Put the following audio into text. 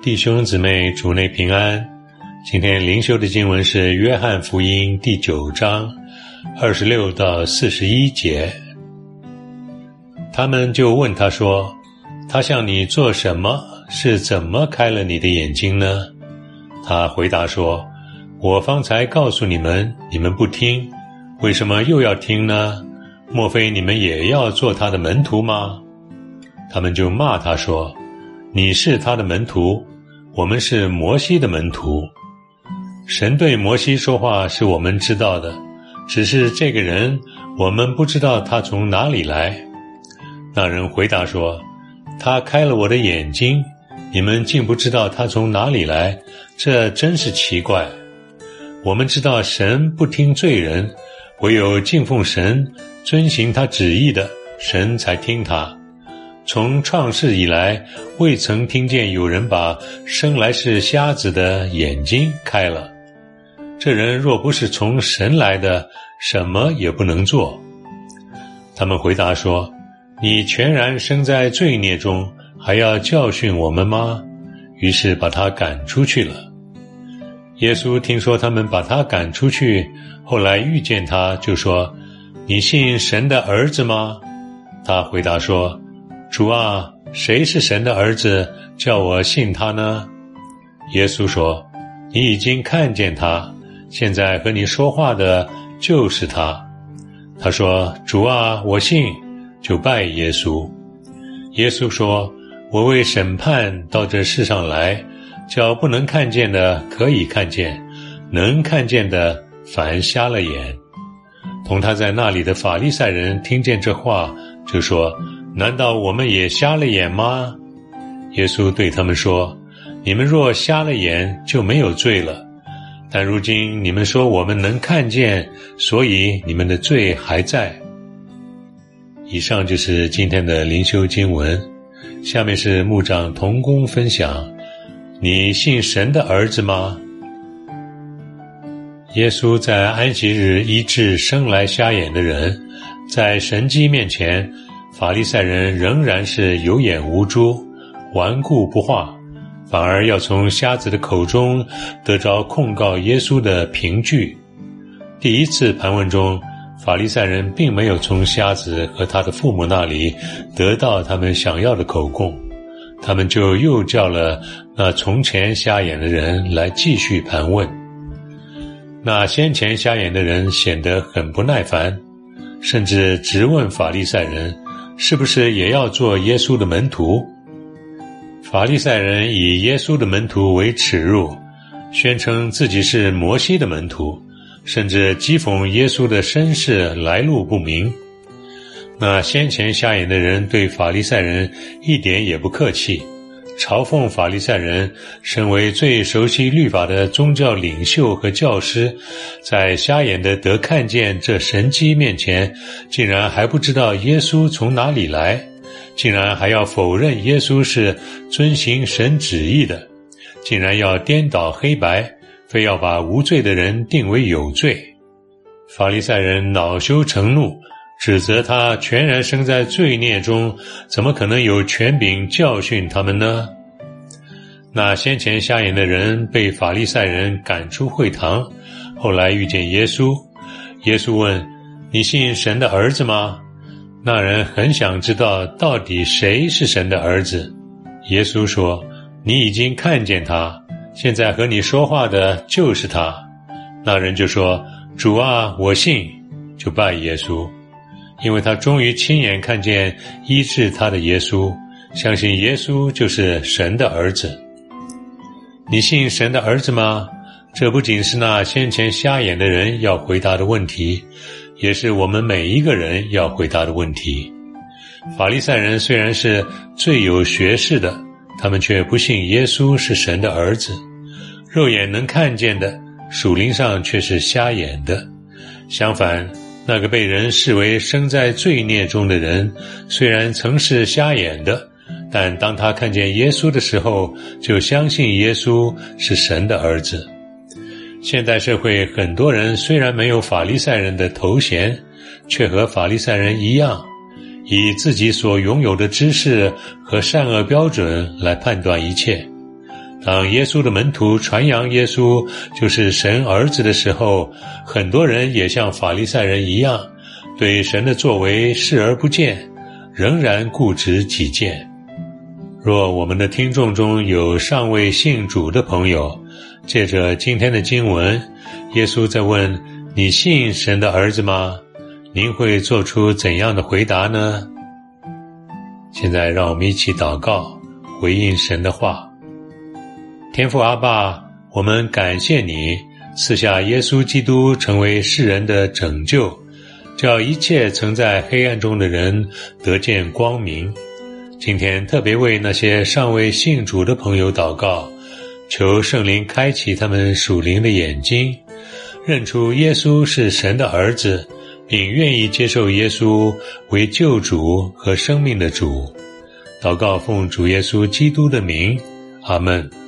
弟兄姊妹，主内平安。今天灵修的经文是约翰福音第9章26到41节。他们就问他说，他向你做什么？是怎么开了你的眼睛呢？他回答说，我方才告诉你们，你们不听，为什么又要听呢？莫非你们也要做他的门徒吗？他们就骂他说，你是他的门徒，我们是摩西的门徒。神对摩西说话是我们知道的，只是这个人我们不知道他从哪里来。那人回答说，他开了我的眼睛，你们竟不知道他从哪里来，这真是奇怪。我们知道神不听罪人，唯有敬奉神遵行他旨意的，神才听他。从创世以来，未曾听见有人把生来是瞎子的眼睛开了。这人若不是从神来的，什么也不能做。他们回答说，你全然生在罪孽中，还要教训我们吗？于是把他赶出去了。耶稣听说他们把他赶出去，后来遇见他，就说，你信神的儿子吗？他回答说，主啊，谁是神的儿子，叫我信他呢？耶稣说，你已经看见他，现在和你说话的就是他。他说，主啊，我信，就拜耶稣。耶稣说，我为审判到这世上来，叫不能看见的可以看见，能看见的反瞎了眼。同他在那里的法利赛人听见这话，就说，难道我们也瞎了眼吗？耶稣对他们说，你们若瞎了眼，就没有罪了。但如今你们说我们能看见，所以你们的罪还在。以上就是今天的灵修经文，下面是牧长同工分享，你信神的儿子吗？耶稣在安息日医治生来瞎眼的人，在神迹面前，法利赛人仍然是有眼无珠，顽固不化，反而要从瞎子的口中得着控告耶稣的凭据。第一次盘问中，法利赛人并没有从瞎子和他的父母那里得到他们想要的口供，他们就又叫了那从前瞎眼的人来继续盘问。那先前瞎眼的人显得很不耐烦，甚至直问法利赛人，是不是也要做耶稣的门徒？法利赛人以耶稣的门徒为耻辱，宣称自己是摩西的门徒，甚至讥讽耶稣的身世来路不明。那先前瞎眼的人对法利赛人一点也不客气，嘲讽法利赛人身为最熟悉律法的宗教领袖和教师，在瞎眼的得看见这神迹面前，竟然还不知道耶稣从哪里来，竟然还要否认耶稣是遵行神旨意的，竟然要颠倒黑白，非要把无罪的人定为有罪。法利赛人恼羞成怒，指责他全然生在罪孽中，怎么可能有权柄教训他们呢？那先前瞎眼的人被法利赛人赶出会堂，后来遇见耶稣。耶稣问，你信神的儿子吗？那人很想知道到底谁是神的儿子。耶稣说，你已经看见他，现在和你说话的就是他。那人就说，主啊，我信，就拜耶稣。因为他终于亲眼看见医治他的耶稣，相信耶稣就是神的儿子。你信神的儿子吗？这不仅是那先前瞎眼的人要回答的问题，也是我们每一个人要回答的问题。法利赛人虽然是最有学识的，他们却不信耶稣是神的儿子。肉眼能看见的，属灵上却是瞎眼的。相反，那个被人视为生在罪孽中的人，虽然曾是瞎眼的，但当他看见耶稣的时候，就相信耶稣是神的儿子。现代社会很多人虽然没有法利赛人的头衔，却和法利赛人一样，以自己所拥有的知识和善恶标准来判断一切。 当耶稣的门徒传扬耶稣就是神儿子的时候，很多人也像法利赛人一样，对神的作为视而不见，仍然固执己见。若我们的听众中有尚未信主的朋友，借着今天的经文，耶稣在问你信神的儿子吗？您会做出怎样的回答呢？现在让我们一起祷告，回应神的话。天父阿爸，我们感谢你赐下耶稣基督成为世人的拯救，叫一切曾在黑暗中的人得见光明。今天特别为那些尚未信主的朋友祷告，求圣灵开启他们属灵的眼睛，认出耶稣是神的儿子，并愿意接受耶稣为救主和生命的主。祷告奉主耶稣基督的名，阿们。